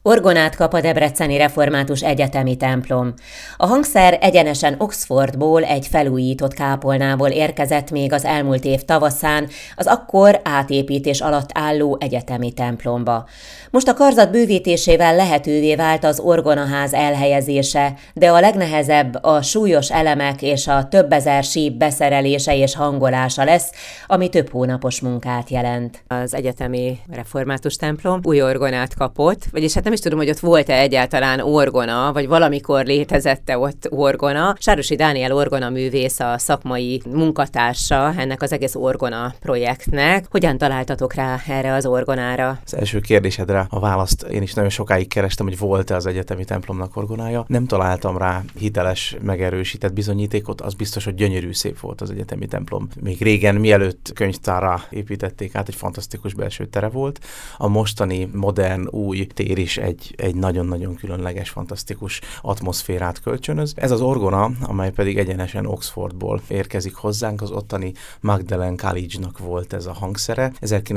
Orgonát kap a Debreceni Református Egyetemi templom. A hangszer egyenesen Oxfordból, egy felújított kápolnából érkezett még az elmúlt év tavaszán az akkor átépítés alatt álló egyetemi templomba. Most a karzat bővítésével lehetővé vált az orgonaház elhelyezése, de a legnehezebb a súlyos elemek és a több ezer síp beszerelése és hangolása lesz, ami több hónapos munkát jelent. Az Egyetemi Református templom új orgonát kapott, vagyis hát nem is tudom, hogy ott volt-e egyáltalán orgona, vagy valamikor létezette ott orgona. Sárosi Dániel orgonaművész a szakmai munkatársa ennek az egész orgona projektnek. Hogyan találtatok rá erre az orgonára? Az első kérdésedre a választ én is nagyon sokáig kerestem, hogy volt-e az egyetemi templomnak orgonája. Nem találtam rá hiteles, megerősített bizonyítékot, az biztos, hogy gyönyörű szép volt az egyetemi templom. Még régen, mielőtt könyvtárra építették át, egy fantasztikus belső tere volt. A mostani modern, új tér is egy nagyon-nagyon különleges, fantasztikus atmoszférát kölcsönöz. Ez az orgona, amely pedig egyenesen Oxfordból érkezik hozzánk, az ottani Magdalen College-nak volt ez a hangszere.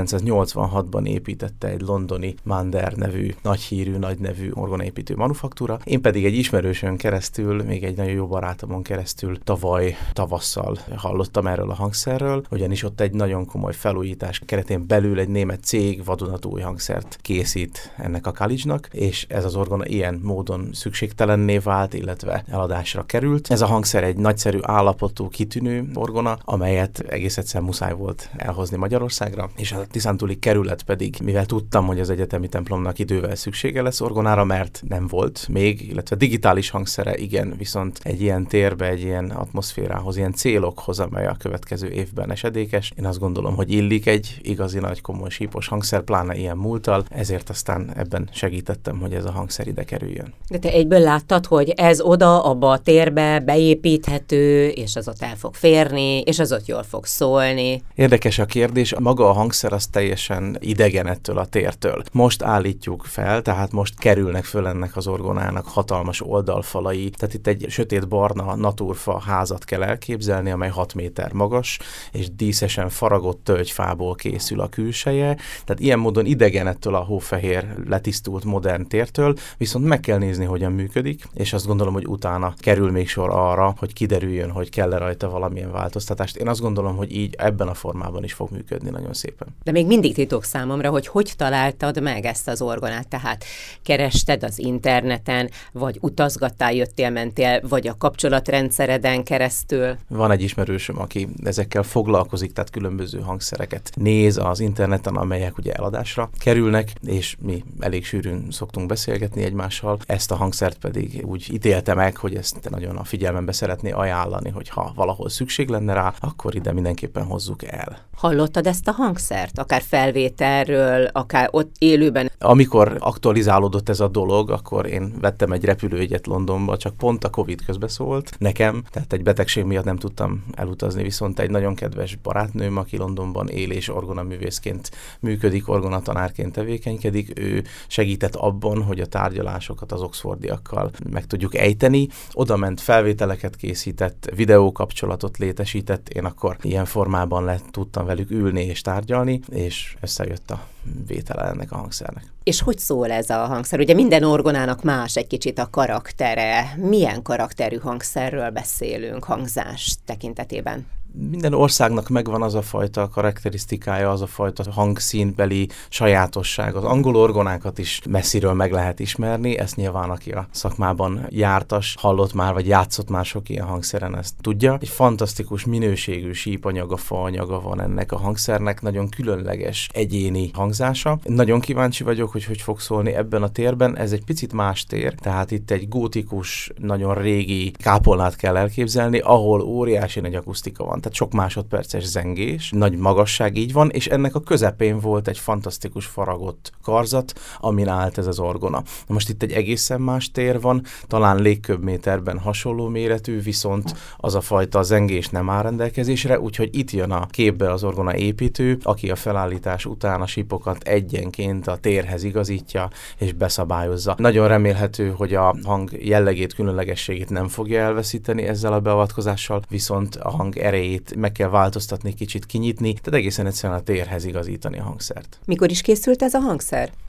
1986-ban építette egy londoni Mander nevű, nagyhírű, nagynevű orgonaépítő manufaktúra. Én pedig egy ismerősön keresztül, még egy nagyon jó barátomon keresztül tavaly tavasszal hallottam erről a hangszerről, ugyanis ott egy nagyon komoly felújítás keretén belül egy német cég vadonatúj új hangszert készít ennek a college-nak, és ez az orgona ilyen módon szükségtelenné vált, illetve eladásra került. Ez a hangszer egy nagyszerű állapotú, kitűnő orgona, amelyet egész egyszer muszáj volt elhozni Magyarországra, és a tiszántúli kerület pedig, mivel tudtam, hogy az egyetemi templomnak idővel szüksége lesz orgonára, mert nem volt még, illetve digitális hangszere, igen, viszont egy ilyen térbe, egy ilyen atmoszférához, ilyen célokhoz, amely a következő évben esedékes. Én azt gondolom, hogy illik egy igazi nagy komoly sípos hangszer, pláne ilyen múlttal, ezért aztán ebben segítettem, hogy ez a hangszer ide kerüljön. De te egyből láttad, hogy ez oda, abba a térbe beépíthető, és az ott el fog férni, és az ott jól fog szólni. Érdekes a kérdés, maga a hangszer az teljesen idegen ettől a tértől. Most állítjuk fel, tehát most kerülnek föl ennek az orgonának hatalmas oldalfalai, tehát itt egy sötétbarna naturfa házat kell elképzelni, amely 6 méter magas, és díszesen faragott tölgyfából készül a külseje, tehát ilyen módon idegen ettől a hófehér letisztult modern tértől, viszont meg kell nézni, hogyan működik, és azt gondolom, hogy utána kerül még sor arra, hogy kiderüljön, hogy kell-e rajta valamilyen változtatást. Én azt gondolom, hogy így ebben a formában is fog működni nagyon szépen. De még mindig titok számomra, hogy találtad meg ezt az orgonát, tehát kerested az interneten, vagy utazgattál, jöttél, mentél, vagy a kapcsolatrendszereden keresztül? Van egy ismerősöm, aki ezekkel foglalkozik, tehát különböző hangszereket néz az interneten, amelyek ugye eladásra kerülnek, és mi elég sűrűn szoktunk beszélgetni egymással. Ezt a hangszert pedig úgy ítélte meg, hogy ezt nagyon a figyelmembe szeretné ajánlani, hogy ha valahol szükség lenne rá, akkor ide mindenképpen hozzuk el. Hallottad ezt a hangszert? Akár felvételről, akár ott élőben? Amikor aktualizálódott ez a dolog, akkor én vettem egy repülőjegyet Londonba, csak pont a Covid közbeszólt nekem, tehát egy betegség miatt nem tudtam elutazni, viszont egy nagyon kedves barátnőm, aki Londonban él és orgonaművészként működik, orgonatanárként tevékenykedik, ő segített abban, hogy a tárgyalásokat az oxfordiakkal meg tudjuk ejteni. Oda ment, felvételeket készített, videókapcsolatot létesített, én akkor ilyen formában tudtam velük ülni és tárgyalni, és összejött a vétele ennek a hangszernek. És hogy szól ez a hangszer? Ugye minden orgonának más egy kicsit a karaktere. Milyen karakterű hangszerről beszélünk hangzás tekintetében? Minden országnak megvan az a fajta karakterisztikája, az a fajta hangszínbeli sajátosság. Az angol orgonákat is messziről meg lehet ismerni, ezt nyilván aki a szakmában jártas, hallott már, vagy játszott már sok ilyen hangszeren, ezt tudja. Egy fantasztikus minőségű sípanyaga, faanyaga van ennek a hangszernek, nagyon különleges egyéni hangzása. Nagyon kíváncsi vagyok, hogy fog szólni ebben a térben. Ez egy picit más tér, tehát itt egy gótikus, nagyon régi kápolnát kell elképzelni, ahol óriási nagy akusztika van. Tehát sok másodperces zengés, nagy magasság így van, és ennek a közepén volt egy fantasztikus faragott karzat, amin állt ez az orgona. Most itt egy egészen más tér van, talán légköbméterben hasonló méretű, viszont az a fajta zengés nem áll rendelkezésre, úgyhogy itt jön a képbe az orgona építő, aki a felállítás után a sípokat egyenként a térhez igazítja és beszabályozza. Nagyon remélhető, hogy a hang jellegét, különlegességét nem fogja elveszíteni ezzel a beavatkozással, viszont a hang erejét meg kell változtatni, kicsit kinyitni, tehát egészen egyszerűen a térhez igazítani a hangszert. Mikor is készült ez a hangszer?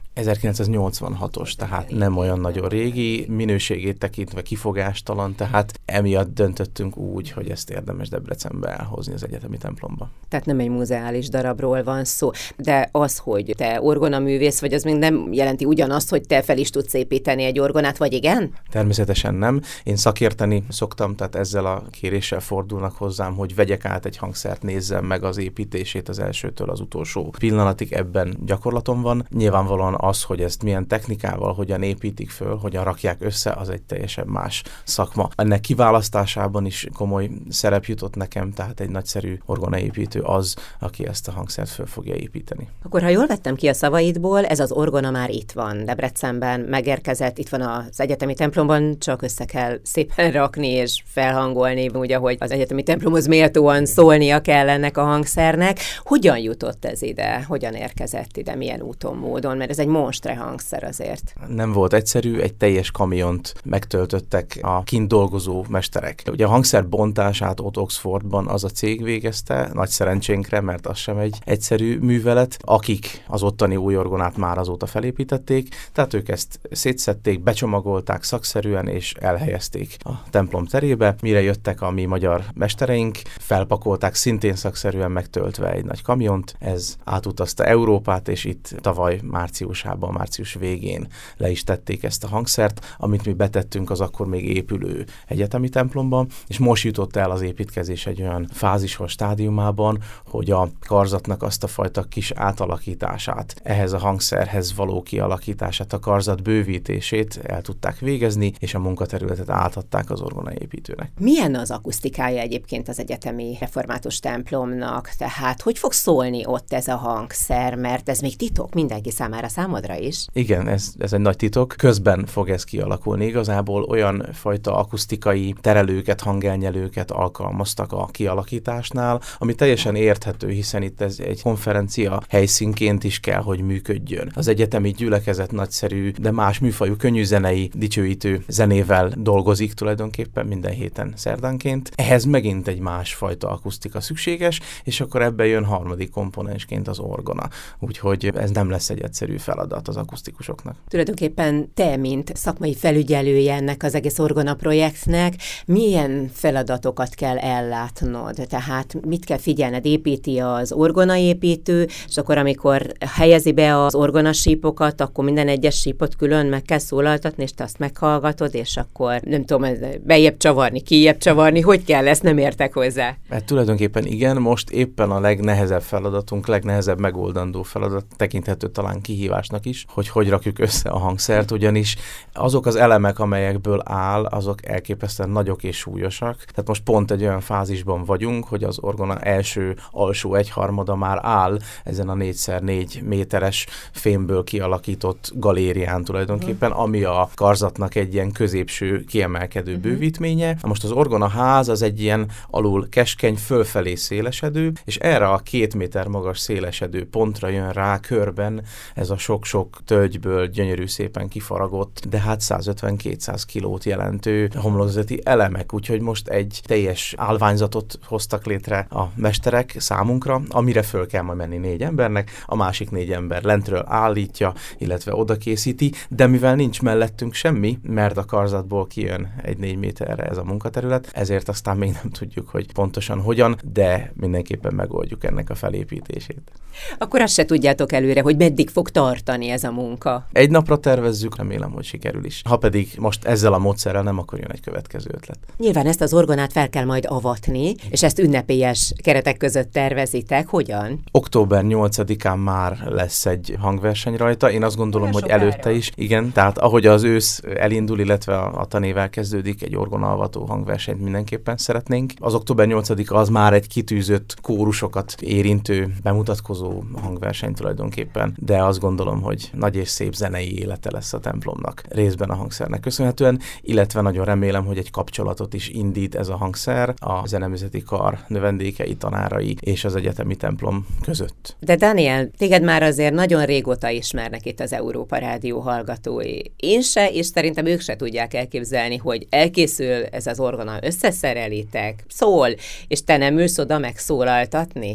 1986-os, tehát nem olyan nagyon régi, minőségét tekintve kifogástalan, tehát emiatt döntöttünk úgy, hogy ezt érdemes Debrecenbe elhozni az egyetemi templomba. Tehát nem egy muzeális darabról van szó, de az, hogy te orgonaművész vagy, az még nem jelenti ugyanazt, hogy te fel is tudsz építeni egy orgonát, vagy igen? Természetesen nem. Én szakérteni szoktam, tehát ezzel a kéréssel fordulnak hozzám, hogy vegyek át egy hangszert, nézzem meg az építését az elsőtől az utolsó pillanatig, ebben gyakorlatom van. Nyilvánvalóan az, hogy ezt milyen technikával, hogyan építik föl, hogyan rakják össze, az egy teljesen más szakma. Ennek kiválasztásában is komoly szerep jutott nekem, tehát egy nagyszerű orgonaépítő az, aki ezt a hangszert föl fogja építeni. Akkor, ha jól vettem ki a szavaidból, ez az orgona már itt van, Debrecenben megérkezett, itt van az egyetemi templomban, csak össze kell szépen rakni és felhangolni, úgy, ahogy az egyetemi templomhoz méltóan szólnia kell ennek a hangszernek. Hogyan jutott ez ide? Hogyan érkezett ide? Milyen úton, módon? Mert ez egy monstre hangszer azért. Nem volt egyszerű, egy teljes kamiont megtöltöttek a kint dolgozó mesterek. Ugye a hangszer bontását ott Oxfordban az a cég végezte, nagy szerencsénkre, mert az sem egy egyszerű művelet, akik az ottani új orgonát már azóta felépítették, tehát ők ezt szétszedték, becsomagolták szakszerűen és elhelyezték a templom terébe. Mire jöttek a mi magyar mestereink, felpakolták szintén szakszerűen megtöltve egy nagy kamiont, ez átutazta Európát, és itt tavaly március végén le is tették ezt a hangszert, amit mi betettünk az akkor még épülő egyetemi templomban, és most jutott el az építkezés egy olyan fázishoz, stádiumában, hogy a karzatnak azt a fajta kis átalakítását, ehhez a hangszerhez való kialakítását, a karzat bővítését el tudták végezni, és a munkaterületet átadták az orgonaépítőnek. Milyen az akusztikája egyébként az egyetemi református templomnak? Tehát hogy fog szólni ott ez a hangszer, mert ez még titok mindenki számára, számodra is? Igen, ez egy nagy titok. Közben fog ez kialakulni. Igazából olyan fajta akusztikai terelőket, hangelnyelőket alkalmaztak a kialakításnál, ami teljesen érthető, hiszen itt ez egy konferencia helyszínként is kell, hogy működjön. Az egyetemi gyülekezet nagyszerű, de más műfajú könnyűzenei, dicsőítő zenével dolgozik tulajdonképpen minden héten szerdánként. Ehhez megint egy másfajta akusztika szükséges, és akkor ebben jön harmadik komponensként az orgona. Úgyhogy ez nem lesz egy egyszerű feladat az akusztikusoknak. Tulajdonképpen te, mint szakmai felügyelője ennek az egész orgona projektnek, milyen feladatokat kell ellátnod? Tehát mit kell figyelned? Építi az orgonaépítő, és akkor amikor helyezi be az orgonasípokat, akkor minden egyes sípot külön meg kell szólaltatni, és te azt meghallgatod, és akkor nem tudom, bejjebb csavarni, kijjebb csavarni, hogy kell, ezt nem értek hozzá. Mert tulajdonképpen igen, most éppen a legnehezebb feladatunk, legnehezebb megoldandó feladat tekinthető talán kihívásnak is, hogy rakjuk össze a hangszert, ugyanis azok az elemek, amelyekből áll, azok elképesztően nagyok és súlyosak. Tehát most pont egy olyan fázisban vagyunk, hogy az orgona alsó egyharmada már áll ezen a 4x4 méteres fémből kialakított galérián tulajdonképpen, ami a karzatnak egy ilyen középső kiemelkedő bővítménye. Most az orgonaház az egy ilyen alul keskeny, fölfelé szélesedő, és erre a 2 méter magas szélesedő pontra jön rá körben ez a sok-sok tölgyből gyönyörű szépen kifaragott, de hát 150-200 kilót jelentő homlokzati elemek, úgyhogy most egy teljes állványzatot hoztak létre a mesterek számunkra, amire föl kell majd menni 4 embernek, a másik 4 ember lentről állítja, illetve oda készíti, de mivel nincs mellettünk semmi, mert a karzatból kijön egy 4 méterre ez a munkaterület, ezért aztán még nem tudjuk, hogy pontosan hogyan, de mindenképpen megoldjuk ennek a felépítését. Akkor azt se tudjátok előre, hogy meddig fog tartani ez a munka. Egy napra tervezzük, remélem, hogy sikerül is. Ha pedig most ezzel a módszerrel nem, akkor jön egy következő ötlet. Nyilván ezt az orgonát fel kell majd avatni, és ezt ünnepélyes keretek között tervezitek. Hogyan? Október 8-án már lesz egy hangverseny rajta. Én azt gondolom, hogy előtte is. Igen, tehát ahogy az ősz elindul, illetve a tanév elkezdődik, egy orgonaalvató hangversenyt mindenképpen szeretnénk. Az október 8-a az már egy kitűzött kórusokat érintő, bemutatkozó hangverseny tulajdonképpen, de azt gondolom, hogy nagy és szép zenei élete lesz a templomnak, részben a hangszernek köszönhetően, illetve nagyon remélem, hogy egy kapcsolatot is indít ez a hangszer a zeneművészeti kar növendékei, tanárai és az egyetemi templom között. De Daniel, téged már azért nagyon régóta ismernek itt az Európa Rádió hallgatói. Én se, és szerintem ők se tudják elképzelni, hogy elkészül ez az orgona, összeszerelitek, szól, és te nem ülsz oda megszólaltatni?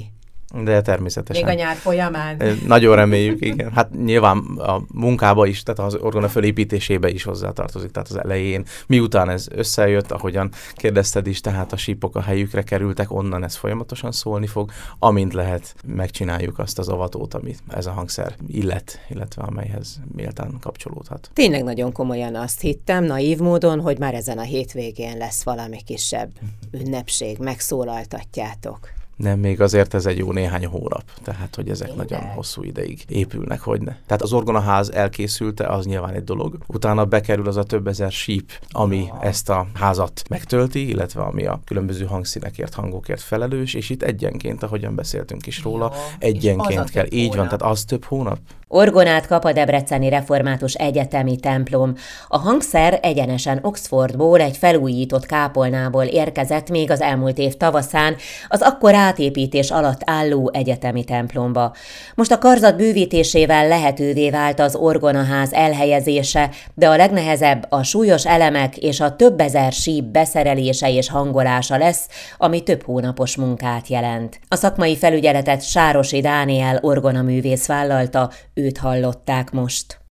De természetesen. Még a nyár folyamán. Nagyon reméljük, igen. Hát nyilván a munkába is, tehát az orgona fölépítésébe is hozzátartozik, tehát az elején. Miután ez összejött, ahogyan kérdezted is, tehát a sípok a helyükre kerültek, onnan ez folyamatosan szólni fog. Amint lehet, megcsináljuk azt az avatót, amit ez a hangszer illetve amelyhez méltán kapcsolódhat. Tényleg nagyon komolyan azt hittem, naív módon, hogy már ezen a hétvégén lesz valami kisebb ünnepség, megszólaltatjátok. Nem, még azért ez egy jó néhány hónap, tehát hogy ezek Tényleg? nagyon hosszú ideig épülnek, hogyne. Tehát az orgonaház elkészülte, az nyilván egy dolog. Utána bekerül az a több ezer síp, ami ezt a házat megtölti, illetve ami a különböző hangszínekért, hangokért felelős, és itt egyenként, ahogyan beszéltünk is róla, egyenként kell. Így van, tehát az több hónap. Orgonát kap a Debreceni Református Egyetemi templom. A hangszer egyenesen Oxfordból, egy felújított kápolnából érkezett még az elmúlt év tavaszán az akkor átépítés alatt álló egyetemi templomba. Most a karzat bővítésével lehetővé vált az orgonaház elhelyezése, de a legnehezebb a súlyos elemek és a több ezer síp beszerelése és hangolása lesz, ami több hónapos munkát jelent. A szakmai felügyeletet Sárosi Dániel orgonaművész vállalta, őt hallották most.